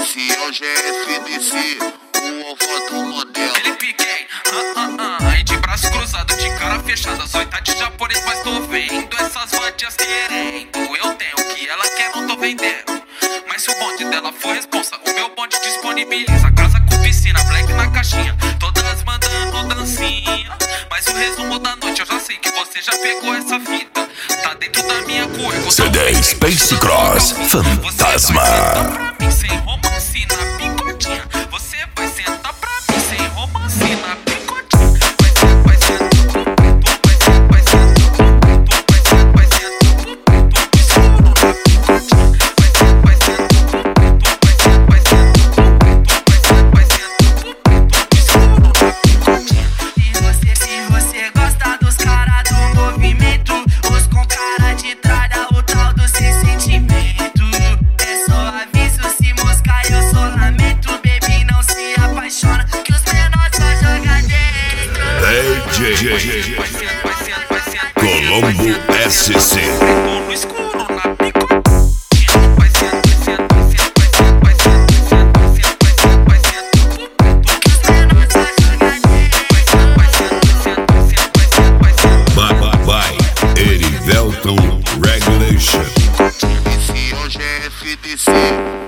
Esse é o GFDC, o alfa do Mandela. Ele piquei, aí de braço cruzado, de cara fechada. As oitas de japonês, mas tô vendo essas vadias querendo. Eu tenho o que ela quer, não tô vendendo. Mas se o bonde dela for responsa, o meu bonde disponibiliza. Casa com piscina, black na caixinha, todas mandando dancinha. Mas o resumo da noite, eu já sei que você já pegou essa fita. Tá dentro da minha cueca. CD Space Cross Fantasma. Pra mim sem romance na picotinha. Você vai sentar pra mim sem romance na picotinha. Vai sentar com preto, vai sentar com preto, vai sentar com preto, escuro na picotinha. Vai sentar com preto, vai sentar com preto, vai sentar com preto, escuro na picotinha. Se você gosta dos caras do movimento, os com cara de tralha, o tal do sem sentimento. É só aviso, se moscar eu só lamento. Baby, não se apaixona, que os menores só jogam dentro. DJ Colombo SC. No escuro na picotinha. Vai, Erivelton Regulation. Esse é o GFDC.